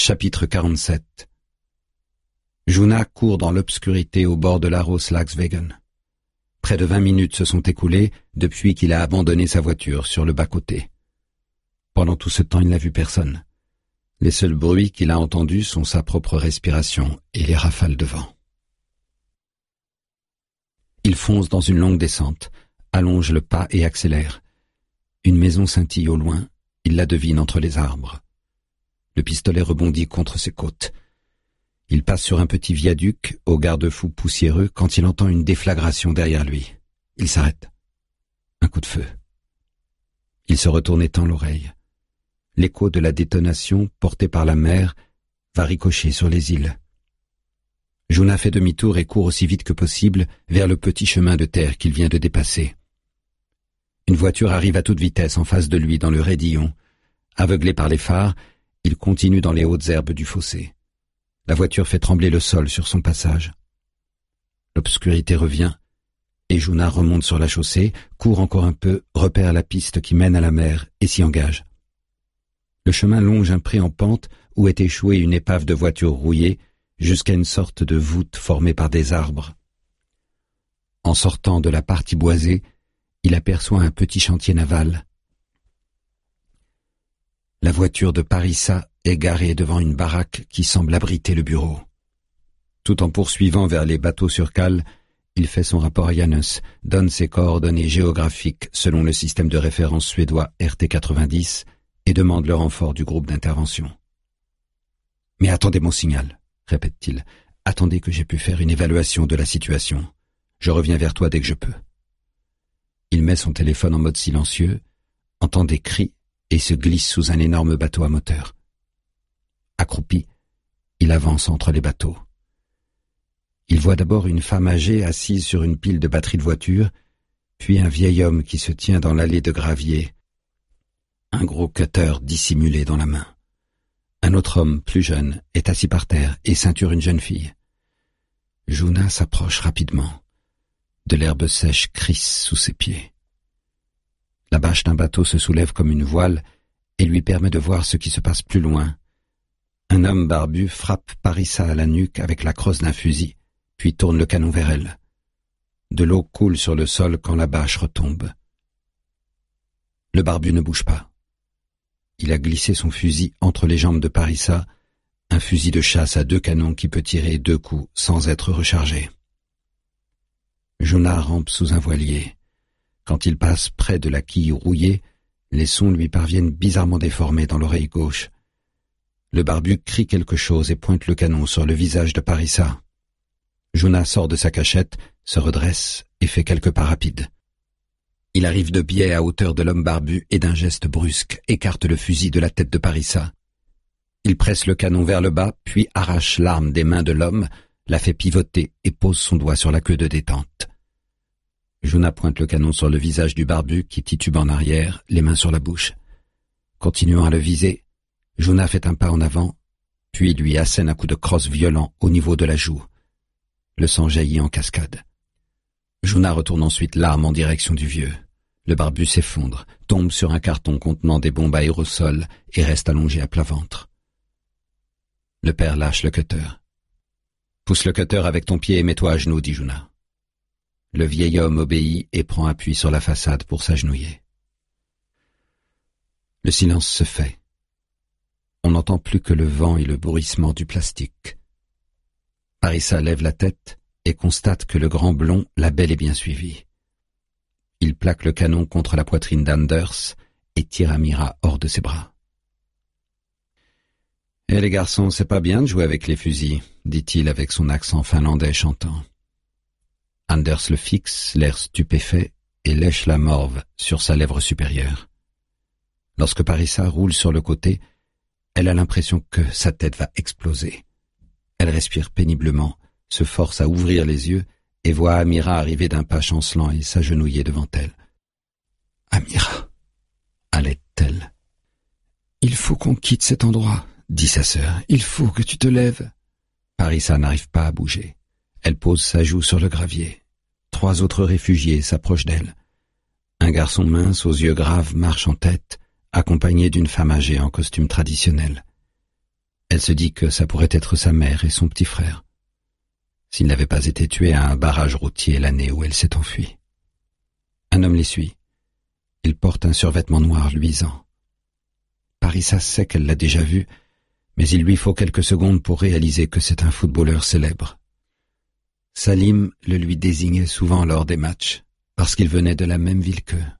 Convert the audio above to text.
Chapitre 47. Juna court dans l'obscurité au bord de l'Aros-Laxwegen. Près de 20 minutes se sont écoulées depuis qu'il a abandonné sa voiture sur le bas-côté. Pendant tout ce temps, il n'a vu personne. Les seuls bruits qu'il a entendus sont sa propre respiration et les rafales de vent. Il fonce dans une longue descente, allonge le pas et accélère. Une maison scintille au loin, il la devine entre les arbres. Le pistolet rebondit contre ses côtes. Il passe sur un petit viaduc au garde-fou poussiéreux quand il entend une déflagration derrière lui. Il s'arrête. Un coup de feu. Il se retourne et tend l'oreille. L'écho de la détonation, porté par la mer, va ricocher sur les îles. Juna fait demi-tour et court aussi vite que possible vers le petit chemin de terre qu'il vient de dépasser. Une voiture arrive à toute vitesse en face de lui dans le raidillon. Aveuglé par les phares, il continue dans les hautes herbes du fossé. La voiture fait trembler le sol sur son passage. L'obscurité revient, et Juna remonte sur la chaussée, court encore un peu, repère la piste qui mène à la mer et s'y engage. Le chemin longe un pré en pente où est échouée une épave de voiture rouillée jusqu'à une sorte de voûte formée par des arbres. En sortant de la partie boisée, il aperçoit un petit chantier naval. La voiture de Parissa est garée devant une baraque qui semble abriter le bureau. Tout en poursuivant vers les bateaux sur cale, il fait son rapport à Janus, donne ses coordonnées géographiques selon le système de référence suédois RT90 et demande le renfort du groupe d'intervention. « Mais attendez mon signal », répète-t-il. « Attendez que j'ai pu faire une évaluation de la situation. Je reviens vers toi dès que je peux. » Il met son téléphone en mode silencieux, entend des cris et se glisse sous un énorme bateau à moteur. Accroupi, il avance entre les bateaux. Il voit d'abord une femme âgée assise sur une pile de batteries de voiture, puis un vieil homme qui se tient dans l'allée de gravier, un gros cutter dissimulé dans la main. Un autre homme, plus jeune, est assis par terre et ceinture une jeune fille. Juna s'approche rapidement. De l'herbe sèche crisse sous ses pieds. La bâche d'un bateau se soulève comme une voile et lui permet de voir ce qui se passe plus loin. Un homme barbu frappe Parissa à la nuque avec la crosse d'un fusil, puis tourne le canon vers elle. De l'eau coule sur le sol quand la bâche retombe. Le barbu ne bouge pas. Il a glissé son fusil entre les jambes de Parissa, un fusil de chasse à 2 canons qui peut tirer 2 coups sans être rechargé. Juna rampe sous un voilier. Quand il passe près de la quille rouillée, les sons lui parviennent bizarrement déformés dans l'oreille gauche. Le barbu crie quelque chose et pointe le canon sur le visage de Parissa. Juna sort de sa cachette, se redresse et fait quelques pas rapides. Il arrive de biais à hauteur de l'homme barbu et d'un geste brusque écarte le fusil de la tête de Parissa. Il presse le canon vers le bas, puis arrache l'arme des mains de l'homme, la fait pivoter et pose son doigt sur la queue de détente. Juna pointe le canon sur le visage du barbu qui titube en arrière, les mains sur la bouche. Continuant à le viser, Juna fait un pas en avant, puis lui assène un coup de crosse violent au niveau de la joue. Le sang jaillit en cascade. Juna retourne ensuite l'arme en direction du vieux. Le barbu s'effondre, tombe sur un carton contenant des bombes à aérosol et reste allongé à plat ventre. Le père lâche le cutter. « Pousse le cutter avec ton pied et mets-toi à genoux, dit Juna. » Le vieil homme obéit et prend appui sur la façade pour s'agenouiller. Le silence se fait. On n'entend plus que le vent et le bruissement du plastique. Parissa lève la tête et constate que le grand blond l'a bel et bien suivi. Il plaque le canon contre la poitrine d'Anders et tire Amira hors de ses bras. « Eh les garçons, c'est pas bien de jouer avec les fusils, dit-il avec son accent finlandais chantant. Anders le fixe, l'air stupéfait, et lèche la morve sur sa lèvre supérieure. Lorsque Parissa roule sur le côté, elle a l'impression que sa tête va exploser. Elle respire péniblement, se force à ouvrir les yeux et voit Amira arriver d'un pas chancelant et s'agenouiller devant elle. « Amira !» halète-t-elle. « Il faut qu'on quitte cet endroit, » dit sa sœur. « Il faut que tu te lèves. » Parissa n'arrive pas à bouger. Elle pose sa joue sur le gravier. 3 autres réfugiés s'approchent d'elle. Un garçon mince aux yeux graves marche en tête, accompagné d'une femme âgée en costume traditionnel. Elle se dit que ça pourrait être sa mère et son petit frère, s'il n'avait pas été tué à un barrage routier l'année où elle s'est enfuie. Un homme les suit. Il porte un survêtement noir luisant. Parissa sait qu'elle l'a déjà vu, mais il lui faut quelques secondes pour réaliser que c'est un footballeur célèbre. Salim le lui désignait souvent lors des matchs, parce qu'il venait de la même ville qu'eux.